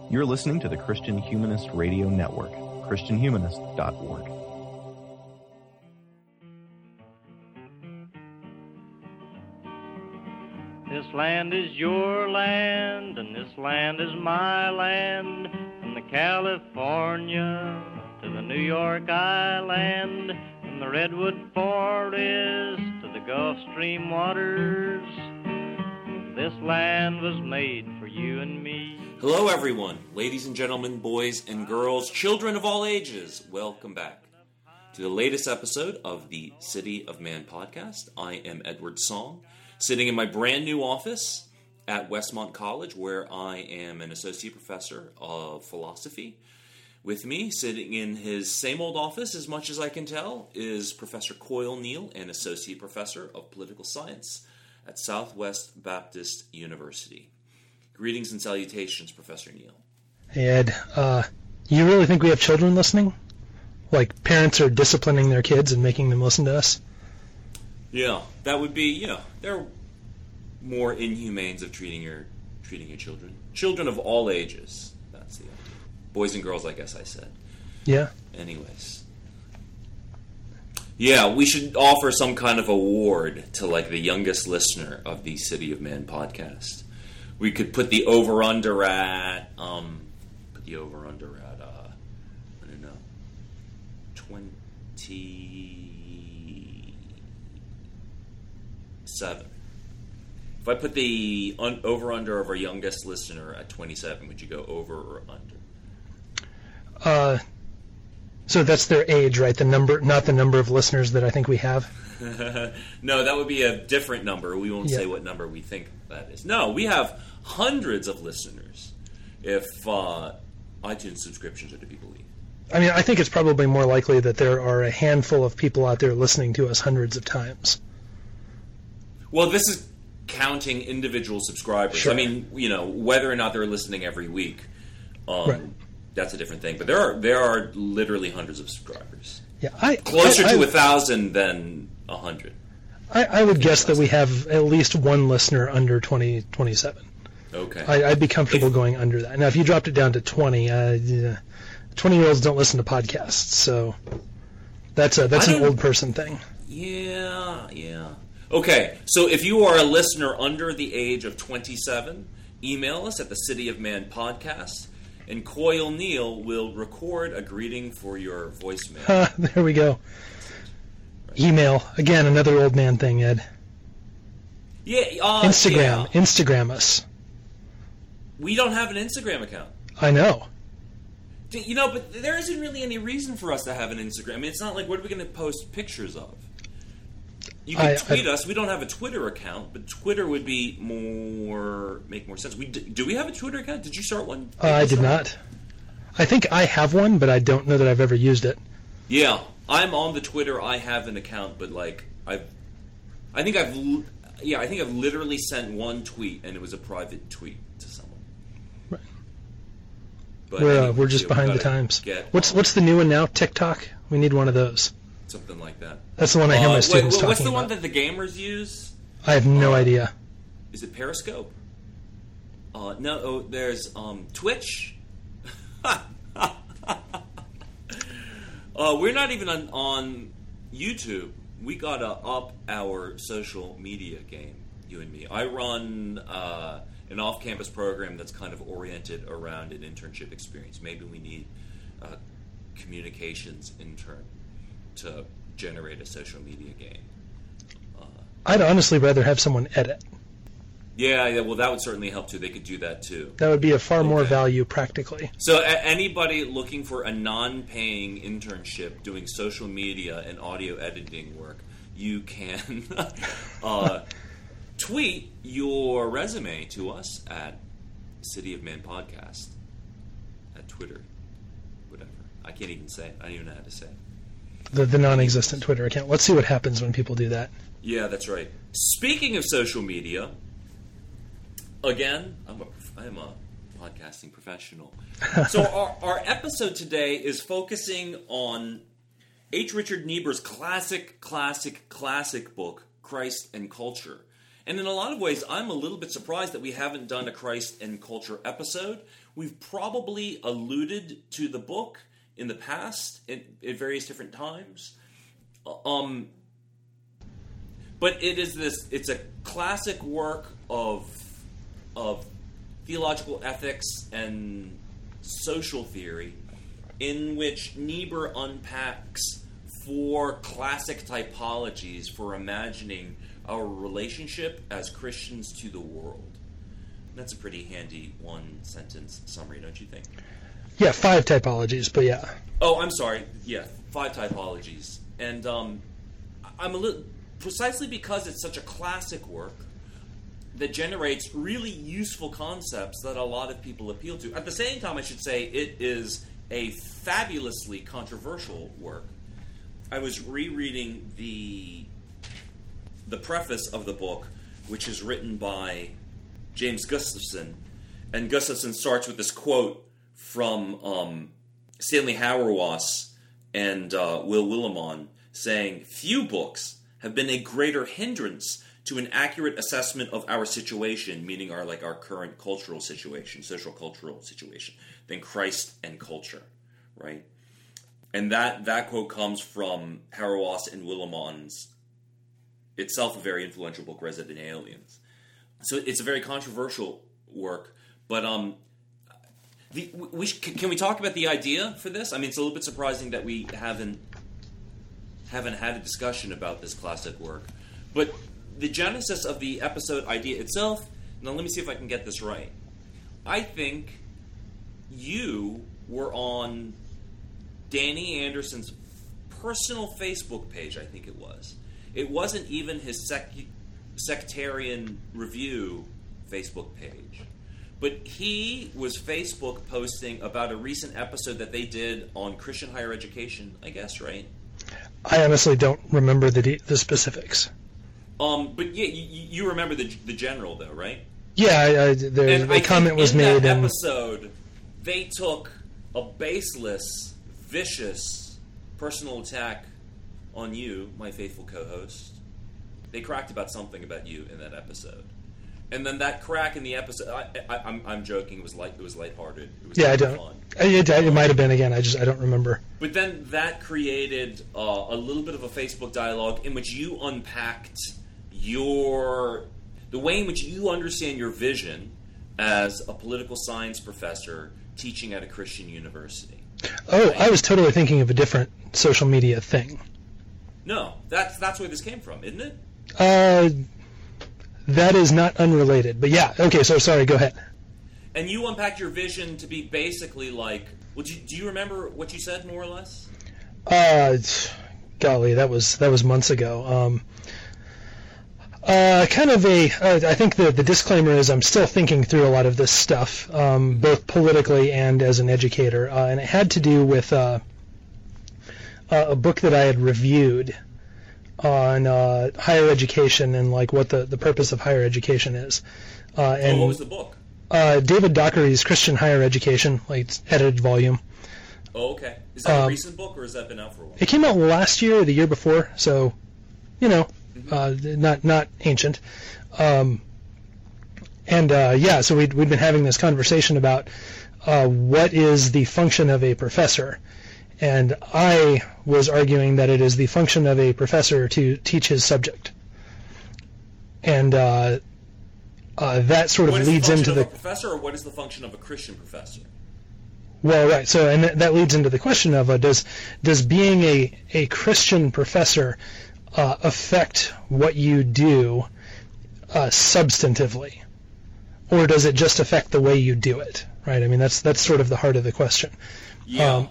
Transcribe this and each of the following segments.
You're listening to the Christian Humanist Radio Network, christianhumanist.org. This land is your land, and this land is my land, from the California to the New York Island, from the Redwood Forest to the Gulf Stream waters. This land was made for you and me. Hello everyone, ladies and gentlemen, boys and girls, children of all ages, welcome back to the latest episode of the City of Man podcast. I am Edward Song, sitting in my brand new office at Westmont College, where I am an associate professor of philosophy. With me, sitting in his same old office, as much as I can tell, is Professor Coyle Neal, an associate professor of political science at Southwest Baptist University. Greetings and salutations, Professor Neal. Hey, Ed. You really think we have children listening? Like, parents are disciplining their kids and making them listen to us? Yeah, that would be, there are more inhumanes of treating your children. Children of all ages. That's the idea. Boys and girls, I guess I said. Yeah. Anyways. Yeah, we should offer some kind of award to, like, the youngest listener of the City of Man podcast. We could put the over-under at, I don't know, 27. If I put the over-under of our youngest listener at 27, would you go over or under? So that's their age, right? The number, not the number of listeners that I think we have? No, that would be a different number. We won't say what number we think that is. No, we have hundreds of listeners if iTunes subscriptions are to be believed. I mean, I think it's probably more likely that there are a handful of people out there listening to us hundreds of times. Well, this is counting individual subscribers. Sure. I mean, whether or not they're listening every week, right. That's a different thing. But there are literally hundreds of subscribers. Yeah, Closer to 1,000 than 100. I would guess that we have at least one listener under 27. Okay. I'd be comfortable going under that. Now, if you dropped it down to 20, 20-year-olds don't listen to podcasts, so that's an old person thing. Yeah. Okay, so if you are a listener under the age of 27, email us at the City of Man podcast, and Coyle Neal will record a greeting for your voicemail. There we go. Right. Email. Again, another old man thing, Ed. Yeah. Instagram. Yeah. Instagram us. We don't have an Instagram account. I know. But there isn't really any reason for us to have an Instagram. I mean, it's not like, what are we going to post pictures of? You can tweet us. We don't have a Twitter account, but Twitter would be make more sense. Do we have a Twitter account? Did you start one? I did not. I think I have one, but I don't know that I've ever used it. Yeah, I'm on the Twitter. I have an account, but I think I've literally sent one tweet, and it was a private tweet to someone. Right. But we're just behind the times. What's the new one now? TikTok. We need one of those. Something like that. That's the one I hear my students talking about. What's the one that the gamers use? I have no idea. Is it Periscope? No, there's Twitch. We're not even on YouTube. We gotta up our social media game, you and me. I run an off-campus program that's kind of oriented around an internship experience. Maybe we need a communications intern to generate a social media game. I'd honestly rather have someone edit. Yeah, well, that would certainly help too. They could do that too. That would be of far more value practically. So anybody looking for a non-paying internship doing social media and audio editing work, you can tweet your resume to us at City of Man Podcast at Twitter, whatever. I can't even say it. I don't even know how to say it. The non-existent Twitter account. Let's see what happens when people do that. Yeah, that's right. Speaking of social media, again, I am a podcasting professional. So our episode today is focusing on H. Richard Niebuhr's classic book, Christ and Culture. And in a lot of ways, I'm a little bit surprised that we haven't done a Christ and Culture episode. We've probably alluded to the book in the past at various different times. But it's a classic work of theological ethics and social theory in which Niebuhr unpacks 4 classic typologies for imagining our relationship as Christians to the world. That's a pretty handy one-sentence summary, don't you think? Yeah, 5 typologies, but yeah. Oh, I'm sorry. Yeah, 5 typologies. And I'm a little... Precisely because it's such a classic work that generates really useful concepts that a lot of people appeal to. At the same time, I should say, it is a fabulously controversial work. I was rereading the preface of the book, which is written by James Gustafson, and Gustafson starts with this quote from Stanley Hauerwas and Will Willimon, saying, "Few books have been a greater hindrance to an accurate assessment of our situation," meaning our current cultural situation, social cultural situation, than Christ and Culture, right? And that quote comes from Hauerwas and Willimon's, itself a very influential book, Resident Aliens. So it's a very controversial work, but can we talk about the idea for this? I mean, it's a little bit surprising that we haven't had a discussion about this classic work. But the genesis of the episode idea itself, now let me see if I can get this right. I think you were on Danny Anderson's personal Facebook page, I think it was. It wasn't even his Sectarian Review Facebook page. But he was Facebook posting about a recent episode that they did on Christian higher education, I guess, right? I honestly don't remember the specifics. But yeah, you remember the general, though, right? Yeah, the comment was made. In that episode, they took a baseless, vicious personal attack on you, my faithful co-host. They cracked about something about you in that episode. And then that crack in the episode, I'm joking, it was lighthearted. It was I don't. Fun. It might have been again. I don't remember. But then that created a little bit of a Facebook dialogue in which you unpacked the way in which you understand your vision as a political science professor teaching at a Christian university. Oh, right? I was totally thinking of a different social media thing. No, that's where this came from, isn't it? That is not unrelated, but yeah. Okay, so sorry. Go ahead. And you unpacked your vision to be basically like. Well, do you remember what you said more or less? Golly, that was months ago. I think the disclaimer is I'm still thinking through a lot of this stuff, both politically and as an educator, and it had to do with a book that I had reviewed on higher education and like what the purpose of higher education is. And what was the book? David Dockery's Christian Higher Education, like edited volume. Oh, okay. Is that a recent book, or has that been out for a while? It came out last year or the year before, so not ancient. So we'd been having this conversation about what is the function of a professor. And I was arguing that it is the function of a professor to teach his subject. And that sort of leads into the... What is the function of a professor, or what is the function of a Christian professor? Well, right. So, and that leads into the question of does being a Christian professor affect what you do substantively, or does it just affect the way you do it? Right. I mean, that's sort of the heart of the question. Yeah.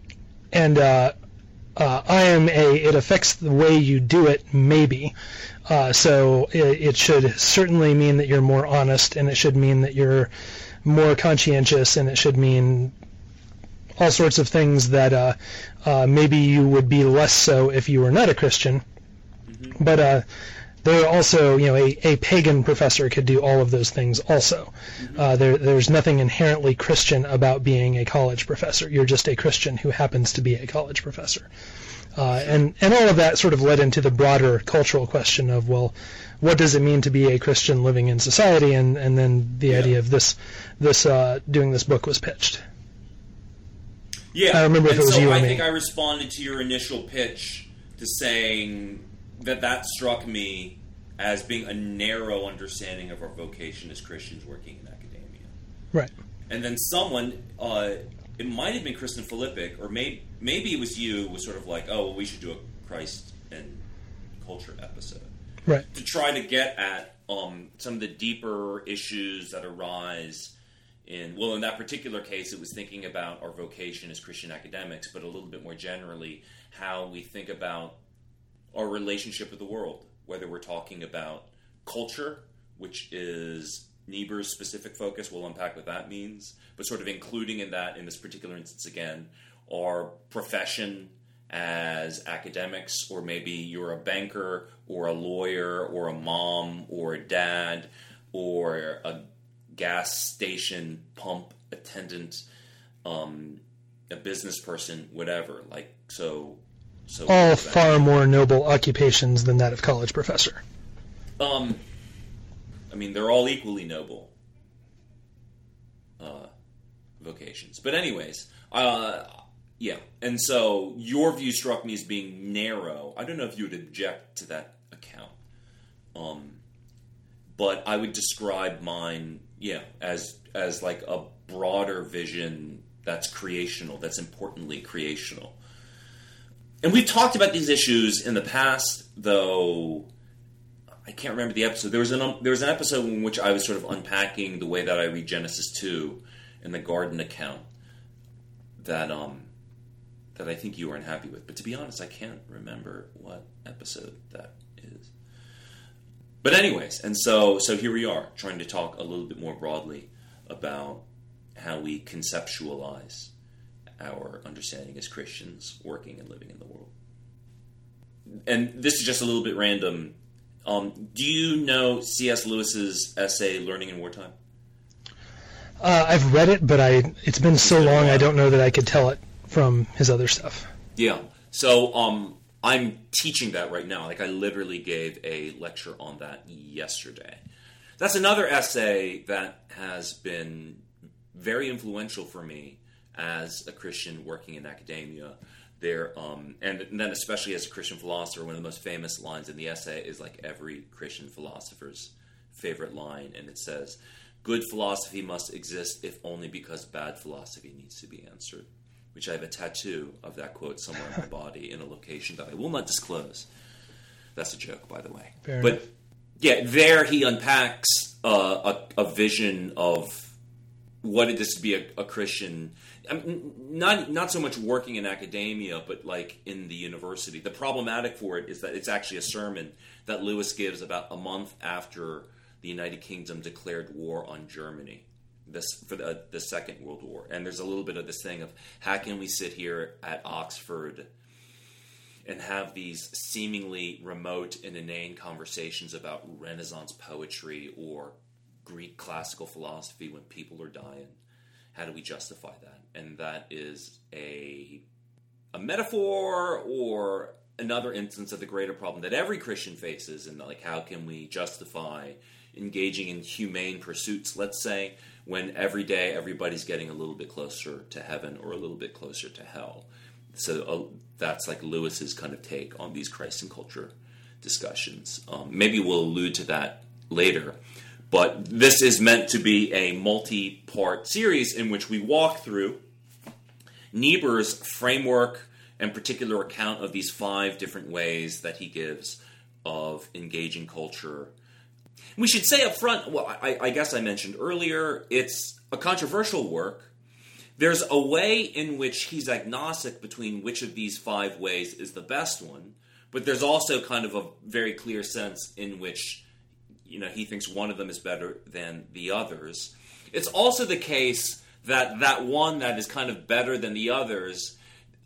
It affects the way you do it, maybe. So it should certainly mean that you're more honest, and it should mean that you're more conscientious, and it should mean all sorts of things that maybe you would be less so if you were not a Christian. Mm-hmm. But there are also, a pagan professor could do all of those things also. Mm-hmm. There's nothing inherently Christian about being a college professor. You're just a Christian who happens to be a college professor. And all of that sort of led into the broader cultural question of, well, what does it mean to be a Christian living in society? And then the idea of this doing this book was pitched. Yeah, I remember if it was you or me. I think I responded to your initial pitch to saying that struck me as being a narrow understanding of our vocation as Christians working in academia. Right. And then someone, it might have been Kristen Filippic, or maybe it was you, was sort of like, oh, well, we should do a Christ and culture episode. Right. To try to get at some of the deeper issues that arise in that particular case, it was thinking about our vocation as Christian academics, but a little bit more generally, how we think about our relationship with the world, whether we're talking about culture, which is Niebuhr's specific focus. We'll unpack what that means, but sort of including in that, in this particular instance again, our profession as academics, or maybe you're a banker or a lawyer or a mom or a dad or a gas station pump attendant, a business person, whatever. So all far more noble occupations than that of college professor. I mean, they're all equally noble vocations. But anyways, yeah. And so your view struck me as being narrow. I don't know if you would object to that account. But I would describe mine, as like a broader vision that's creational, that's importantly creational. And we've talked about these issues in the past, though I can't remember the episode. There was an episode in which I was sort of unpacking the way that I read Genesis 2 in the garden account that I think you were unhappy with. But to be honest, I can't remember what episode that is. But anyways, and so here we are, trying to talk a little bit more broadly about how we conceptualize our understanding as Christians working and living in the world. And this is just a little bit random. Do you know C.S. Lewis's essay, Learning in Wartime? I've read it, but it's been so long I don't know that I could tell it from his other stuff. Yeah. So I'm teaching that right now. I literally gave a lecture on that yesterday. That's another essay that has been very influential for me as a Christian working in academia. And then especially as a Christian philosopher, one of the most famous lines in the essay is every Christian philosopher's favorite line, and it says, "Good philosophy must exist if only because bad philosophy needs to be answered," which I have a tattoo of that quote somewhere on my body in a location that I will not disclose. That's a joke, by the way. Fair but enough. Yeah, there he unpacks a vision of what it is to be a Christian. I mean, not so much working in academia, but in the university. The problematic for it is that it's actually a sermon that Lewis gives about a month after the United Kingdom declared war on Germany for the Second World War. And there's a little bit of this thing of how can we sit here at Oxford and have these seemingly remote and inane conversations about Renaissance poetry or Greek classical philosophy when people are dying. How do we justify that? And that is a metaphor or another instance of the greater problem that every Christian faces, and how can we justify engaging in humane pursuits, let's say, when every day everybody's getting a little bit closer to heaven or a little bit closer to hell. So that's Lewis's kind of take on these Christ and culture discussions. Maybe we'll allude to that later. But this is meant to be a multi-part series in which we walk through Niebuhr's framework and particular account of these 5 different ways that he gives of engaging culture. We should say up front, well, I guess I mentioned earlier, it's a controversial work. There's a way in which he's agnostic between which of these 5 ways is the best one, but there's also kind of a very clear sense in which he thinks one of them is better than the others. It's also the case that one that is kind of better than the others,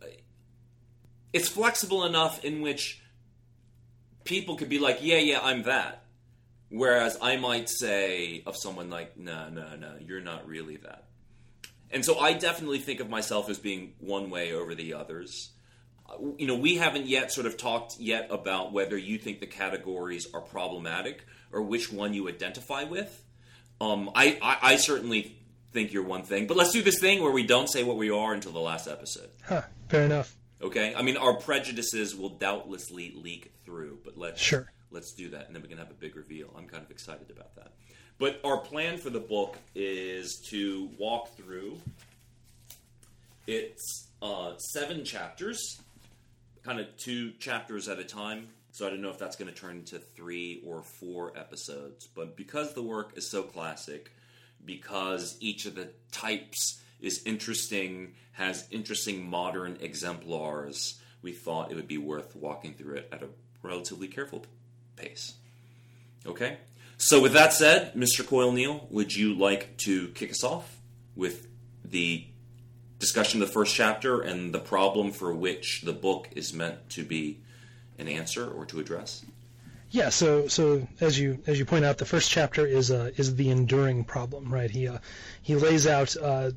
it's flexible enough in which people could be like, yeah, I'm that. Whereas I might say of someone no, you're not really that. And so I definitely think of myself as being one way over the others. we haven't yet sort of talked yet about whether you think the categories are problematic or which one you identify with. I certainly think you're one thing, but let's do this thing where we don't say what we are until the last episode. Fair enough. Okay? I mean, our prejudices will doubtlessly leak through, but let's do that, and then we can have a big reveal. I'm kind of excited about that. But our plan for the book is to walk through its 7 chapters, kind of 2 chapters at a time. So I don't know if that's going to turn into 3 or 4 episodes. But because the work is so classic, because each of the types is interesting, has interesting modern exemplars, we thought it would be worth walking through it at a relatively careful pace. Okay? So with that said, Mr. Coyle-Neal, would you like to kick us off with the discussion of the first chapter and the problem for which the book is meant to be an answer or to address? Yeah. So as you point out, the first chapter is the enduring problem, right? He lays out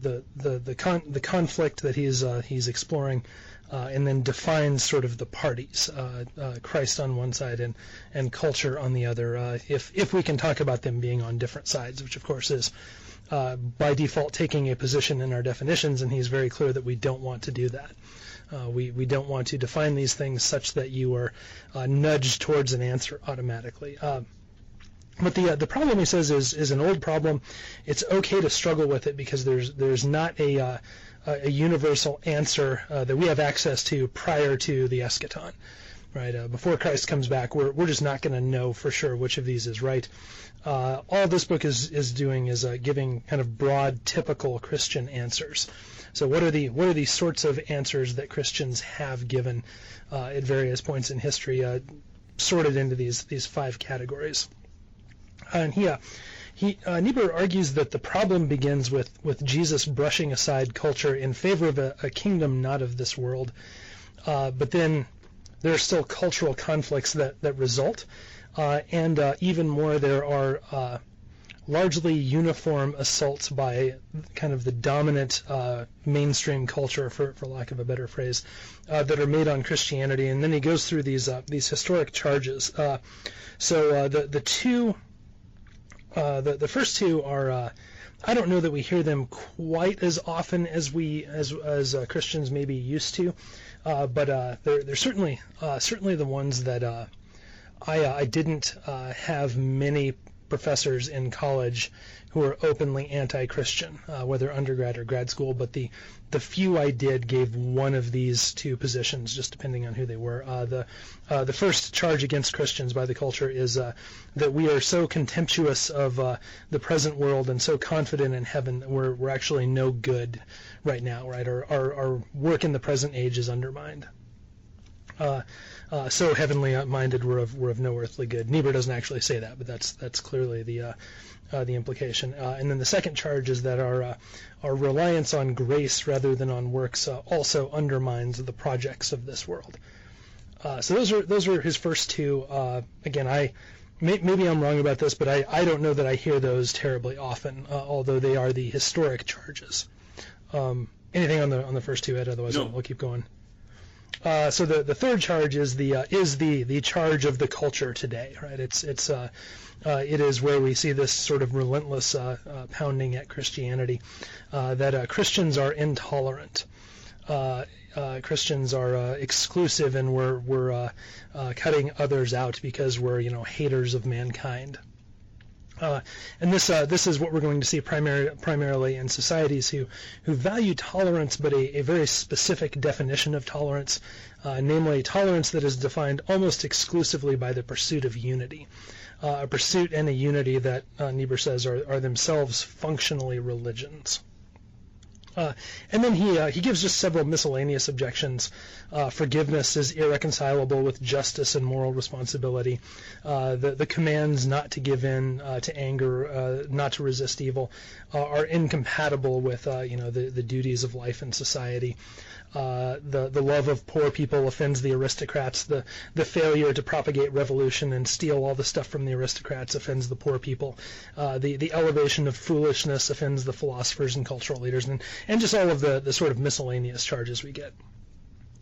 the conflict that he's exploring, and then defines sort of the parties, Christ on one side and culture on the other. If we can talk about them being on different sides, which of course is by default taking a position in our definitions, and he's very clear that we don't want to do that. We don't want to define these things such that you are nudged towards an answer automatically. But the problem, he says, is an old problem. It's okay to struggle with it because there's not a universal answer that we have access to prior to the eschaton. Right, before Christ comes back, we're just not going to know for sure which of these is right. All this book is doing is giving kind of broad, typical Christian answers. So what are the sorts of answers that Christians have given at various points in history, sorted into these 5 categories? And Niebuhr argues that the problem begins with Jesus brushing aside culture in favor of a kingdom not of this world, but then there are still cultural conflicts that result, and even more, there are largely uniform assaults by kind of the dominant mainstream culture, for lack of a better phrase, that are made on Christianity. And then he goes through these historic charges. So the first 2 are I don't know that we hear them quite as often as Christians may be used to, but they're certainly the ones that I didn't have many professors in college who are openly anti-Christian, whether undergrad or grad school, but the few I did gave one of these 2 positions, just depending on who they were. The first charge against Christians by the culture is that we are so contemptuous of the present world and so confident in heaven that we're actually no good right now, right? Our work in the present age is undermined. So heavenly minded, we're of no earthly good. Niebuhr doesn't actually say that, but that's clearly the implication. And then the second charge is that our reliance on grace rather than on works also undermines the projects of this world. So those are his first 2. Again, maybe I'm wrong about this, but I don't know that I hear those terribly often, although they are the historic charges. Anything on the first 2, Ed? Otherwise, no. We'll keep going. So the third charge is the charge of the culture today, right? It is where we see this sort of relentless pounding at Christianity, that Christians are intolerant. Christians are exclusive, and we're cutting others out because we're haters of mankind. And this is what we're going to see primarily in societies who value tolerance, but a very specific definition of tolerance, namely tolerance that is defined almost exclusively by the pursuit of unity, a pursuit and a unity that Niebuhr says are themselves functionally religions. And then he gives just several miscellaneous objections. Forgiveness is irreconcilable with justice and moral responsibility. The commands not to give in to anger, not to resist evil, are incompatible with the duties of life in society. The love of poor people offends the aristocrats. The failure to propagate revolution and steal all the stuff from the aristocrats offends the poor people. The elevation of foolishness offends the philosophers and cultural leaders, and just all of the sort of miscellaneous charges we get.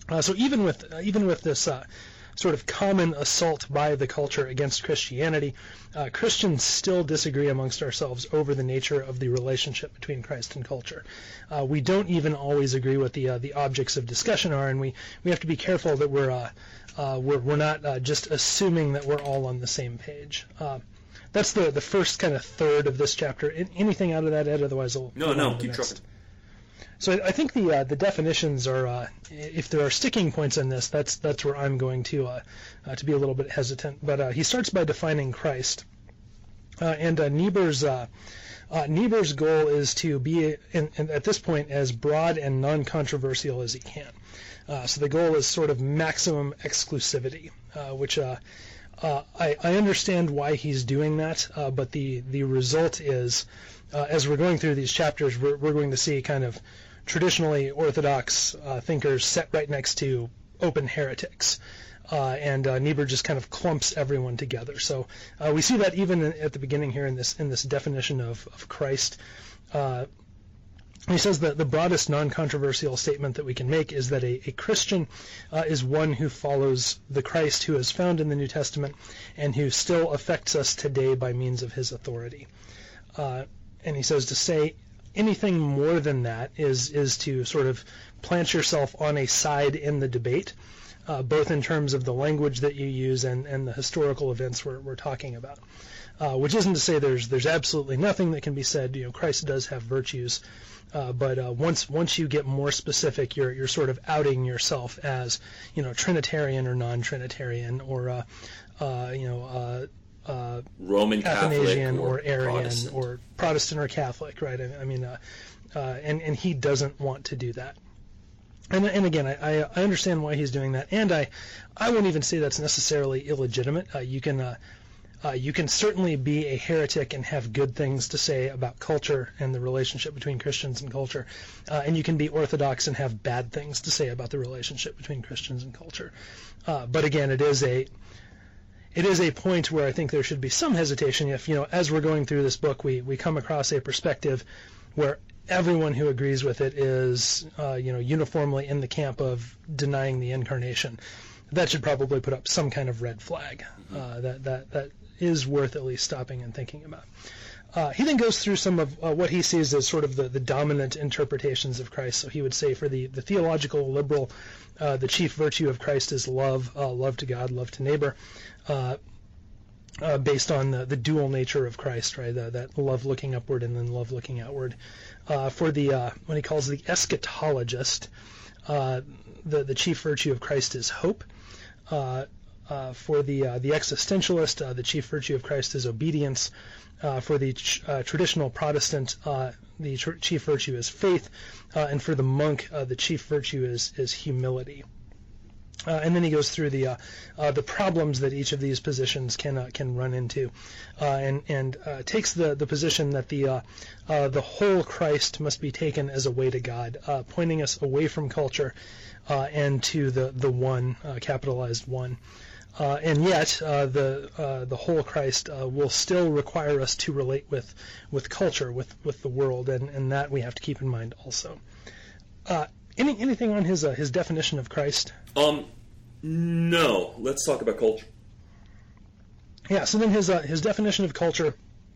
So even with this sort of common assault by the culture against Christianity, Christians still disagree amongst ourselves over the nature of the relationship between Christ and culture. We don't even always agree what the objects of discussion are, and we have to be careful that we're not just assuming that we're all on the same page. That's the first kind of third of this chapter. Anything out of that, Ed? Otherwise, no, keep trucking. So I think the definitions are, if there are sticking points in this, that's where I'm going to be a little bit hesitant. But he starts by defining Christ, and Niebuhr's goal is to be at this point as broad and non-controversial as he can. So the goal is sort of maximum exclusivity, which I understand why he's doing that, but the result is, as we're going through these chapters, we're going to see kind of traditionally orthodox thinkers set right next to open heretics, and Niebuhr just kind of clumps everyone together. So we see that even at the beginning here in this definition of Christ. He says that the broadest non-controversial statement that we can make is that a Christian is one who follows the Christ who is found in the New Testament and who still affects us today by means of his authority. And he says to say anything more than that is to sort of plant yourself on a side in the debate, both in terms of the language that you use and the historical events we're talking about. Which isn't to say there's absolutely nothing that can be said. Christ does have virtues, but once you get more specific, you're sort of outing yourself as Trinitarian or non-Trinitarian or Roman Athanasian Catholic or Arian Protestant. or Protestant or Catholic, right? I mean, and he doesn't want to do that. And again, I understand why he's doing that, and I won't even say that's necessarily illegitimate. You can certainly be a heretic and have good things to say about culture and the relationship between Christians and culture, and you can be orthodox and have bad things to say about the relationship between Christians and culture. But again, it is a point where I think there should be some hesitation if, as we're going through this book, we come across a perspective where everyone who agrees with it is, uniformly in the camp of denying the incarnation. That should probably put up some kind of red flag. That is worth at least stopping and thinking about. He then goes through some of what he sees as sort of the dominant interpretations of Christ. So he would say for the theological liberal, the chief virtue of Christ is love, love to God, love to neighbor, based on the dual nature of Christ, right? That love looking upward and then love looking outward. For the what he calls the eschatologist, the chief virtue of Christ is hope. For the existentialist, the chief virtue of Christ is obedience. For the traditional Protestant, the chief virtue is faith, and for the monk, the chief virtue is humility. And then he goes through the problems that each of these positions can run into, and takes the position that the whole Christ must be taken as a way to God, pointing us away from culture and to the one, capitalized one. And yet, the whole Christ will still require us to relate with culture, with the world, and that we have to keep in mind also. Anything on his definition of Christ? No. Let's talk about culture. Yeah. So then his definition of culture,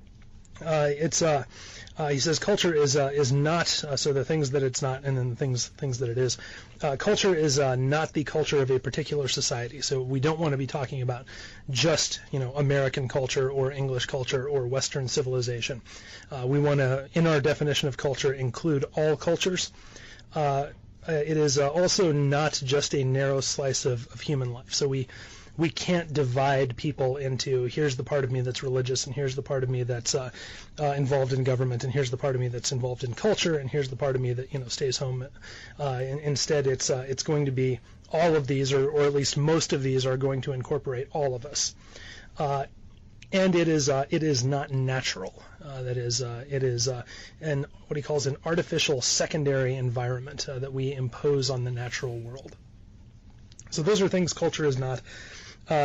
he says culture is not so the things that it's not, and then the things that it is. Culture is not the culture of a particular society. So we don't want to be talking about just American culture or English culture or Western civilization. We want to, in our definition of culture, include all cultures. It is also not just a narrow slice of human life. So we can't divide people into here's the part of me that's religious, and here's the part of me that's involved in government, and here's the part of me that's involved in culture, and here's the part of me that stays home. Instead, it's going to be all of these, or at least most of these, are going to incorporate all of us. And it is not natural. That is, it is what he calls an artificial secondary environment that we impose on the natural world. So those are things culture is not.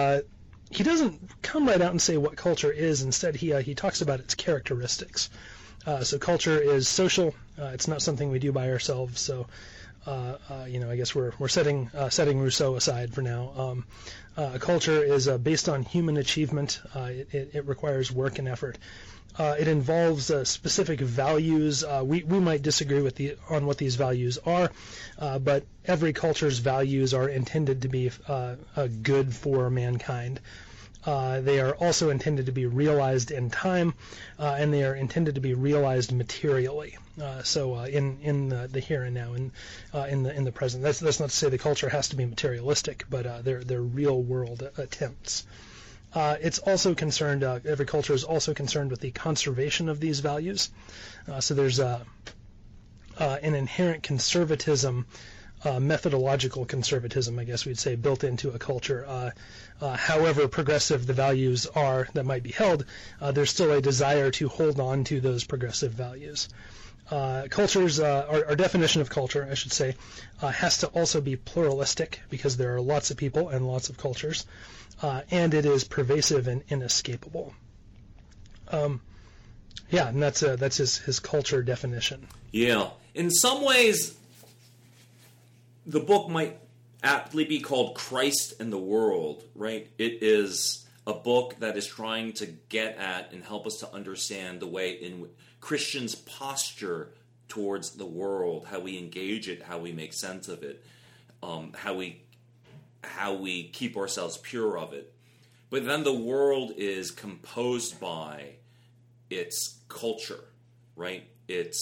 He doesn't come right out and say what culture is. Instead, he talks about its characteristics. So culture is social. It's not something we do by ourselves. So, I guess we're setting Rousseau aside for now. Culture is based on human achievement. It requires work and effort. It involves specific values. We might disagree on what these values are, but every culture's values are intended to be good for mankind. They are also intended to be realized in time, and they are intended to be realized materially. So in the here and now, in the present. That's not to say the culture has to be materialistic, but they're real world attempts. It's also concerned. Every culture is also concerned with the conservation of these values. So there's an inherent conservatism. Methodological conservatism, I guess we'd say, built into a culture. However progressive the values are that might be held, there's still a desire to hold on to those progressive values. Cultures, our definition of culture, I should say, has to also be pluralistic because there are lots of people and lots of cultures, and it is pervasive and inescapable. And that's his culture definition. Yeah. In some ways, the book might aptly be called Christ and the World, right? It is a book that is trying to get at and help us to understand the way in Christians posture towards the world, how we engage it, how we make sense of it, how we keep ourselves pure of it. But then the world is composed by its culture, right?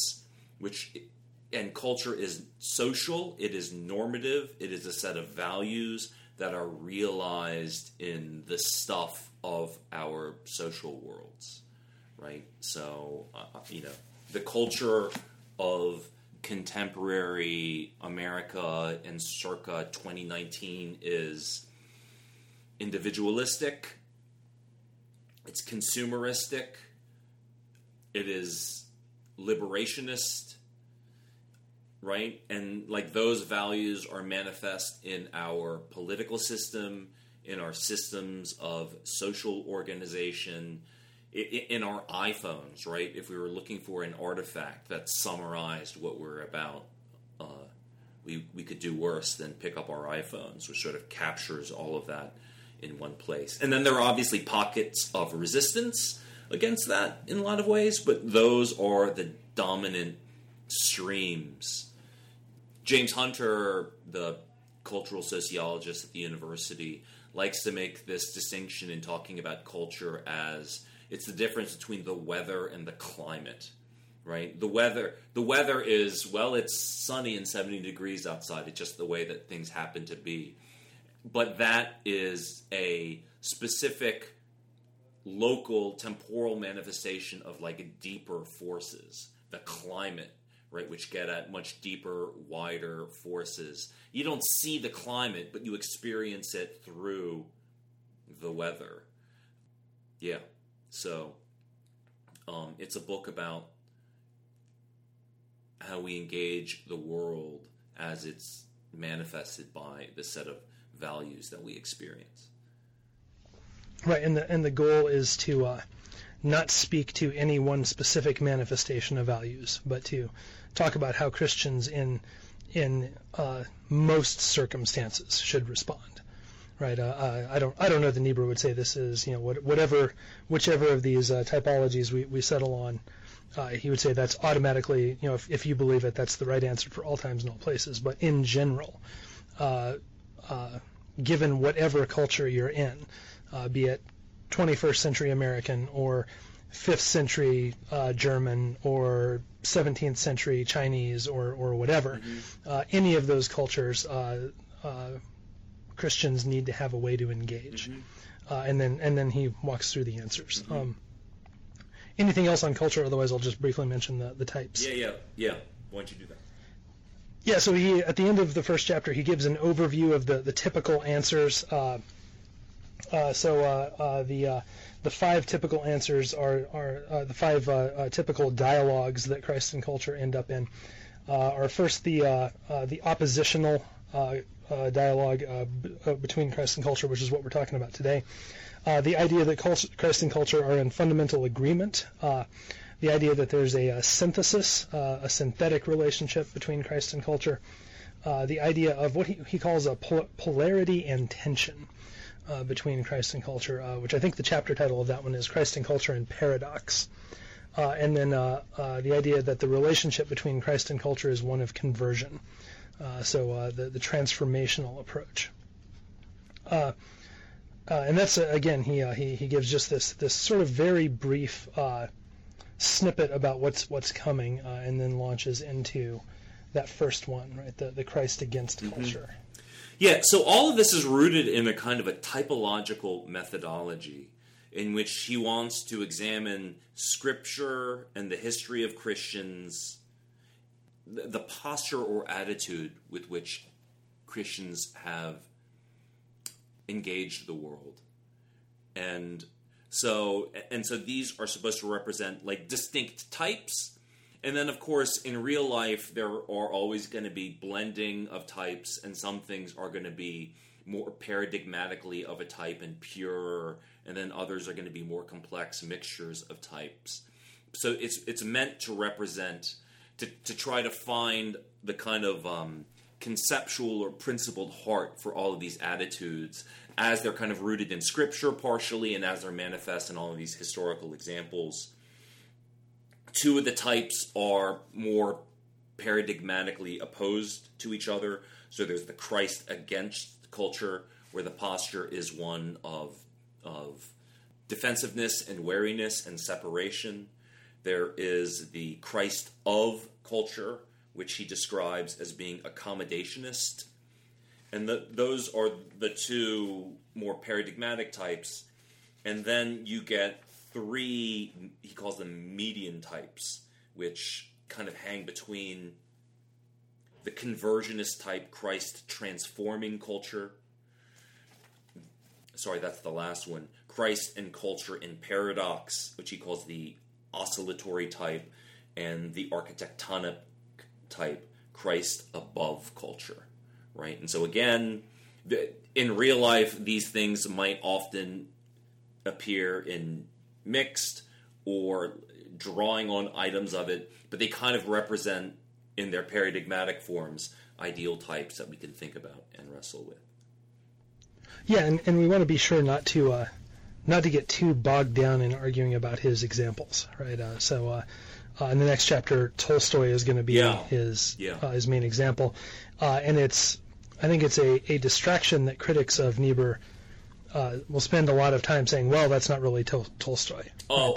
And culture is social, it is normative, it is a set of values that are realized in the stuff of our social worlds, right? So, the culture of contemporary America in circa 2019 is individualistic, it's consumeristic, it is liberationist, right? And like those values are manifest in our political system, in our systems of social organization, in our iPhones, right? If we were looking for an artifact that summarized what we're about, we could do worse than pick up our iPhones, which sort of captures all of that in one place. And then there are obviously pockets of resistance against that in a lot of ways, but those are the dominant streams. James Hunter, the cultural sociologist at the university, likes to make this distinction in talking about culture as it's the difference between the weather and the climate, right? The weather is, well, it's sunny and 70 degrees outside. It's just the way that things happen to be. But that is a specific local temporal manifestation of like deeper forces, the climate, right, which get at much deeper, wider forces. You don't see the climate, but you experience it through the weather. Yeah, so it's a book about how we engage the world as it's manifested by the set of values that we experience. Right, and the goal is to not speak to any one specific manifestation of values, but to talk about how Christians in most circumstances should respond. Right? I don't know that Niebuhr would say this is whichever of these typologies we settle on. He would say that's automatically, if you believe it, that's the right answer for all times and all places. But in general, given whatever culture you're in, be it 21st century American or 5th century German or 17th century Chinese or whatever, any of those cultures, Christians need to have a way to engage. And then he walks through the answers. Anything else on culture? Otherwise, I'll just briefly mention the types. Yeah. Why don't you do that? Yeah, so he, at the end of the first chapter, he gives an overview of the typical answers. The 5 typical answers are the 5 typical dialogues that Christ and culture end up in. Are first the oppositional dialogue between Christ and culture, which is what we're talking about today. The idea that Christ and culture are in fundamental agreement. the idea that there's a synthesis, a synthetic relationship between Christ and culture, the idea of what he calls a polarity and tension between Christ and culture, which I think the chapter title of that one is Christ and Culture and Paradox. And then the idea that the relationship between Christ and culture is one of conversion, so the transformational approach. And that's again, he gives just this sort of very brief snippet about what's coming, and then launches into that first one, right? The Christ against culture. Yeah. So all of this is rooted in a kind of a typological methodology in which he wants to examine Scripture and the history of Christians, the posture or attitude with which Christians have engaged the world. And so these are supposed to represent like distinct types. And then, of course, in real life, there are always going to be blending of types, and some things are going to be more paradigmatically of a type and pure, and then others are going to be more complex mixtures of types. So it's meant to represent, to try to find the kind of conceptual or principled heart for all of these attitudes as they're kind of rooted in Scripture partially, and as they're manifest in all of these historical examples. Two of the types are more paradigmatically opposed to each other. So there's the Christ against culture, where the posture is one of defensiveness and wariness and separation. There is the Christ of culture, which he describes as being accommodationist. And those are the two more paradigmatic types. And then you get three, he calls them median types, which kind of hang between the conversionist type, Christ transforming culture. Sorry, that's the last one. Christ and culture in paradox, which he calls the oscillatory type, and the architectonic type, Christ above culture, right? And so again, in real life, these things might often appear in mixed or drawing on items of it, but they kind of represent, in their paradigmatic forms, ideal types that we can think about and wrestle with. Yeah, and we want to be sure not to get too bogged down in arguing about his examples, right? So in the next chapter, Tolstoy is going to be his main example, and I think it's a distraction that critics of Niebuhr will spend a lot of time saying, well, that's not really Tolstoy. Oh,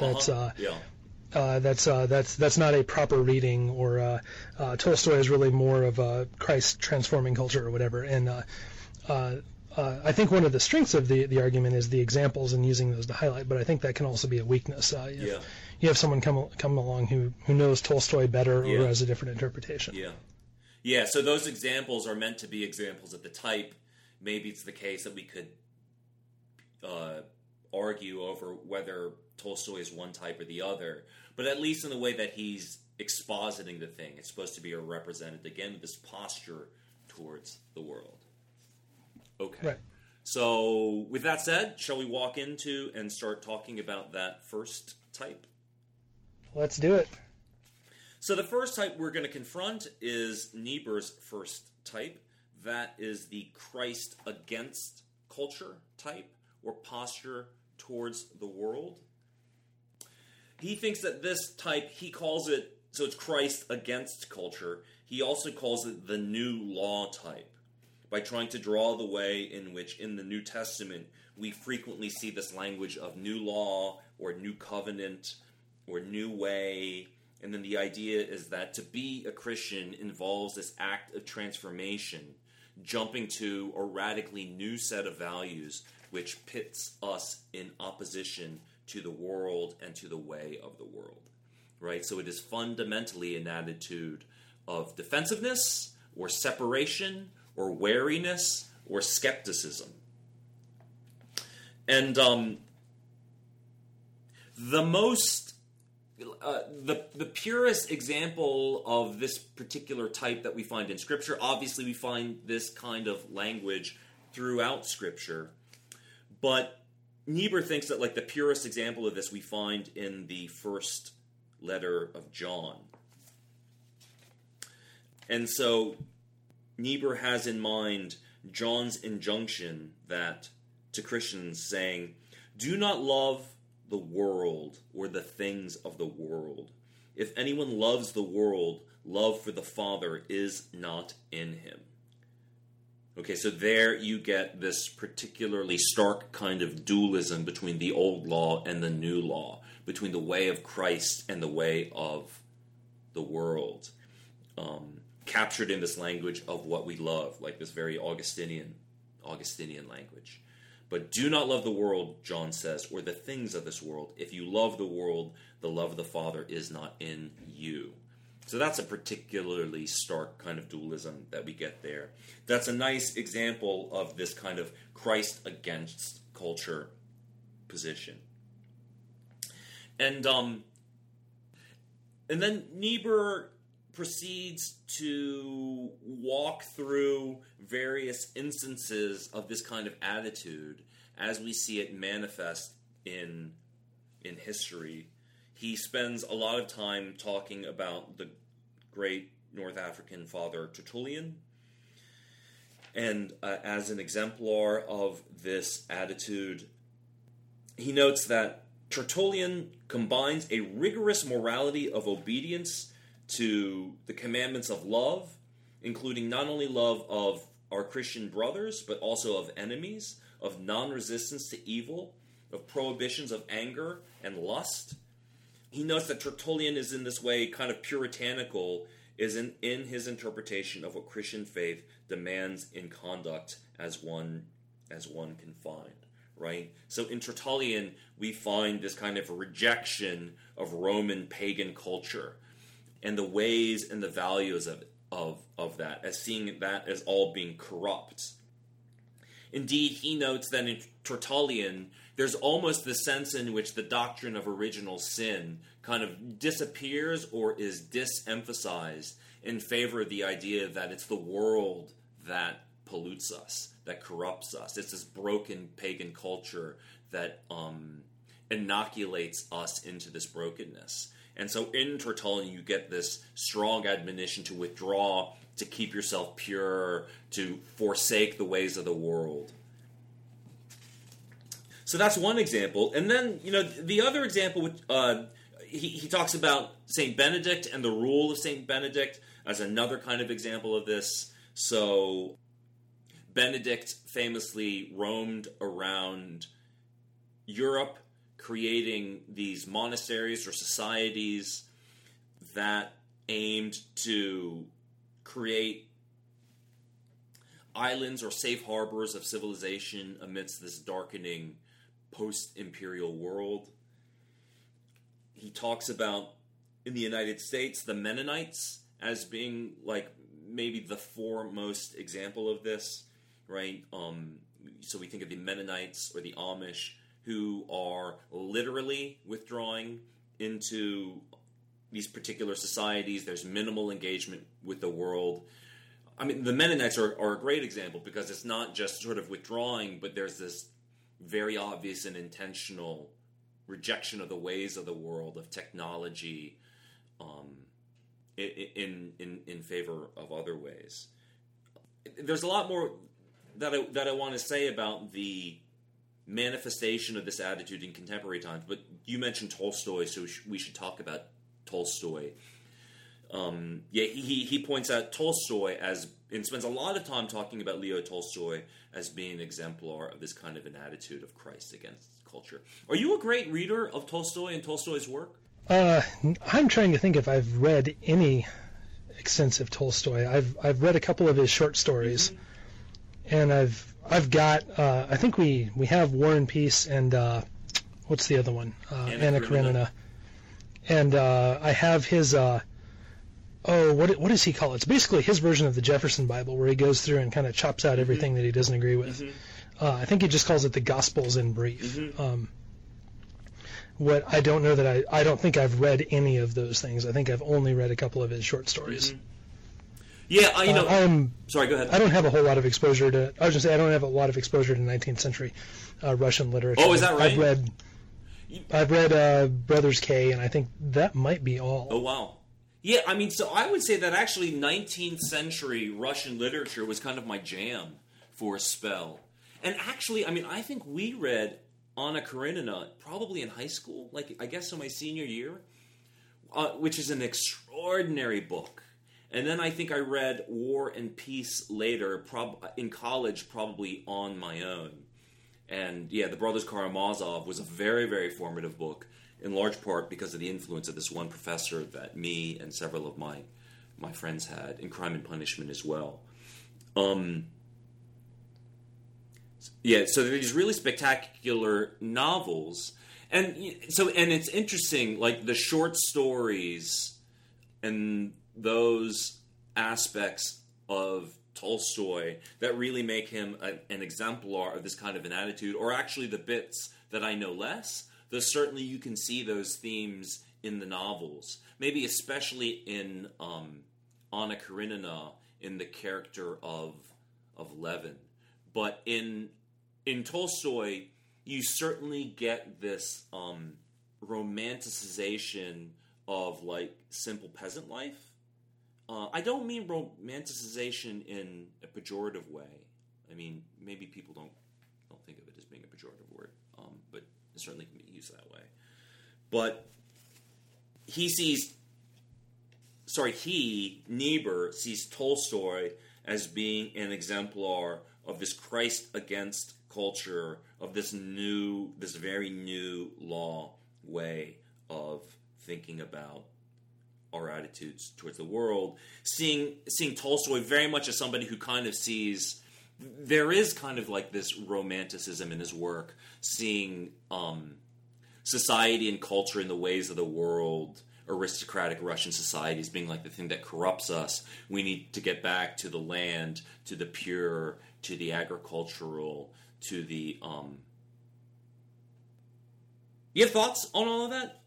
that's not a proper reading, or Tolstoy is really more of a Christ transforming culture or whatever. And I think one of the strengths of the argument is the examples and using those to highlight, but I think that can also be a weakness. If you have someone come along who knows Tolstoy better or who has a different interpretation. Yeah, so those examples are meant to be examples of the type. Maybe it's the case that we could argue over whether Tolstoy is one type or the other, but at least in the way that he's expositing the thing, it's supposed to be a representative, again, this posture towards the world. Okay. Right. So with that said, shall we walk into and start talking about that first type? Let's do it. So the first type we're going to confront is Niebuhr's first type. That is the Christ against culture type, or posture towards the world. He thinks that this type, he calls it, so it's Christ against culture. He also calls it the new law type, by trying to draw the way in which in the New Testament we frequently see this language of new law or new covenant or new way. And then the idea is that to be a Christian involves this act of transformation, jumping to a radically new set of values which pits us in opposition to the world and to the way of the world, right? So it is fundamentally an attitude of defensiveness or separation or wariness or skepticism. And the purest example of this particular type that we find in Scripture, obviously we find this kind of language throughout Scripture, but Niebuhr thinks that like the purest example of this we find in the first letter of John. And so Niebuhr has in mind John's injunction to Christians saying, do not love the world or the things of the world. If anyone loves the world, love for the Father is not in him. Okay, so there you get this particularly stark kind of dualism between the old law and the new law, between the way of Christ and the way of the world, captured in this language of what we love, like this very Augustinian language. But do not love the world, John says, or the things of this world. If you love the world, the love of the Father is not in you. So that's a particularly stark kind of dualism that we get there. That's a nice example of this kind of Christ against culture position. And then Niebuhr proceeds to walk through various instances of this kind of attitude as we see it manifest in history. He spends a lot of time talking about the great North African father Tertullian, and as an exemplar of this attitude, he notes that Tertullian combines a rigorous morality of obedience to the commandments of love, including not only love of our Christian brothers, but also of enemies, of non-resistance to evil, of prohibitions of anger and lust. He notes that Tertullian is in this way kind of puritanical, is in his interpretation of what Christian faith demands in conduct as one can find, right? So in Tertullian, we find this kind of rejection of Roman pagan culture and the ways and the values of that, as seeing that as all being corrupt. Indeed, he notes that in Tertullian, there's almost the sense in which the doctrine of original sin kind of disappears or is disemphasized in favor of the idea that it's the world that pollutes us, that corrupts us. It's this broken pagan culture that inoculates us into this brokenness. And so in Tertullian, you get this strong admonition to withdraw, to keep yourself pure, to forsake the ways of the world. So that's one example. And then, the other example, he talks about St. Benedict and the rule of St. Benedict as another kind of example of this. So Benedict famously roamed around Europe, creating these monasteries or societies that aimed to create islands or safe harbors of civilization amidst this darkening post-imperial world. He talks about, in the United States, the Mennonites as being like maybe the foremost example of this, right? So we think of the Mennonites or the Amish, who are literally withdrawing into these particular societies. There's minimal engagement with the world. I mean, the Mennonites are a great example because it's not just sort of withdrawing, but there's this very obvious and intentional rejection of the ways of the world, of technology, in favor of other ways. There's a lot more that I want to say about the manifestation of this attitude in contemporary times, but you mentioned Tolstoy, so we should talk about Tolstoy. He points out Tolstoy and spends a lot of time talking about Leo Tolstoy as being an exemplar of this kind of an attitude of Christ against culture. Are you a great reader of Tolstoy and Tolstoy's work? I'm trying to think if I've read any extensive Tolstoy. I've read a couple of his short stories, and I've got I think we have War and Peace and what's the other one? Anna Karenina. And I have his what does he call it? It's basically his version of the Jefferson Bible, where he goes through and kind of chops out everything that he doesn't agree with. I think he just calls it the Gospels in brief. What I don't know that I don't think I've read any of those things. I think I've only read a couple of his short stories. Yeah, sorry, go ahead. I don't have a whole lot of exposure to. I was just say I don't have a lot of exposure to 19th century Russian literature. Oh, is that right? I've read. I've read Brothers K, and I think that might be all. Oh, wow. Yeah, I mean, so I would say that actually 19th century Russian literature was kind of my jam for a spell. And actually, I mean, I think we read Anna Karenina probably in high school, like I guess in my senior year, which is an extraordinary book. And then I think I read War and Peace later, in college, probably on my own. And yeah, The Brothers Karamazov was a very, very formative book, in large part because of the influence of this one professor that me and several of my friends had in Crime and Punishment as well. Yeah, so there are these really spectacular novels, and it's interesting, like the short stories and those aspects of Tolstoy that really make him an exemplar of this kind of an attitude, or actually the bits that I know less. Though certainly you can see those themes in the novels, maybe especially in Anna Karenina, in the character of Levin. But in Tolstoy, you certainly get this romanticization of like simple peasant life. I don't mean romanticization in a pejorative way. I mean, maybe people don't think of it as being a pejorative word, but it certainly can be used that way. But Niebuhr sees Tolstoy as being an exemplar of this Christ against culture, of this very new law way of thinking about our attitudes towards the world, seeing Tolstoy very much as somebody who kind of sees, there is kind of like this romanticism in his work, seeing society and culture in the ways of the world, aristocratic Russian society as being like the thing that corrupts us. We need to get back to the land, to the pure, to the agricultural, to the... You have thoughts on all of that?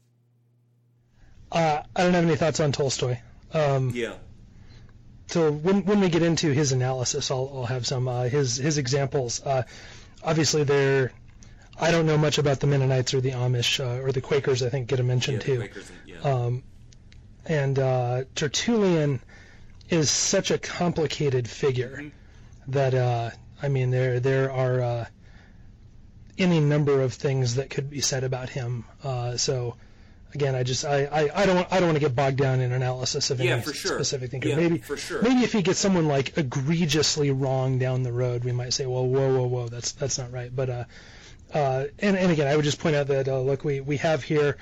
I don't have any thoughts on Tolstoy. Yeah. So when we get into his analysis, I'll have some his examples. Obviously, I don't know much about the Mennonites or the Amish or the Quakers. I think get a mention too. Quakers, yeah. And Tertullian is such a complicated figure that I mean there are any number of things that could be said about him. So. Again, I don't want to get bogged down in analysis of any specific thing. Yeah, maybe for sure. Maybe if he gets someone like egregiously wrong down the road, we might say, well, whoa, that's not right. But and again, I would just point out that look, we have here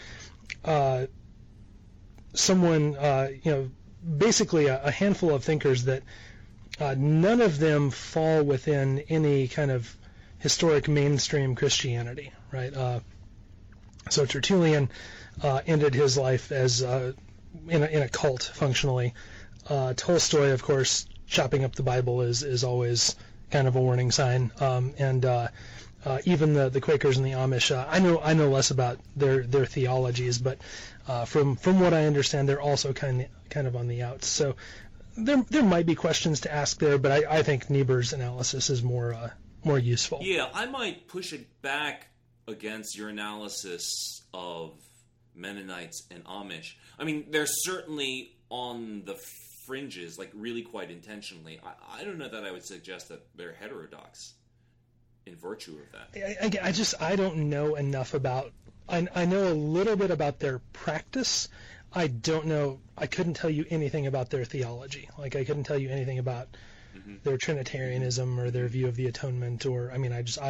someone basically a handful of thinkers that none of them fall within any kind of historic mainstream Christianity, right? So Tertullian ended his life as in a cult, functionally. Tolstoy, of course, chopping up the Bible is always kind of a warning sign. And even the Quakers and the Amish, I know less about their theologies, but from what I understand, they're also kind of on the outs. So there might be questions to ask there, but I think Niebuhr's analysis is more useful. Yeah, I might push it back against your analysis of Mennonites and Amish. I mean, they're certainly on the fringes, like really quite intentionally. I don't know that I would suggest that they're heterodox in virtue of that. I don't know enough about... I know a little bit about their practice. I don't know... I couldn't tell you anything about their theology. Like, I couldn't tell you anything about their Trinitarianism or their view of the atonement, or... I mean,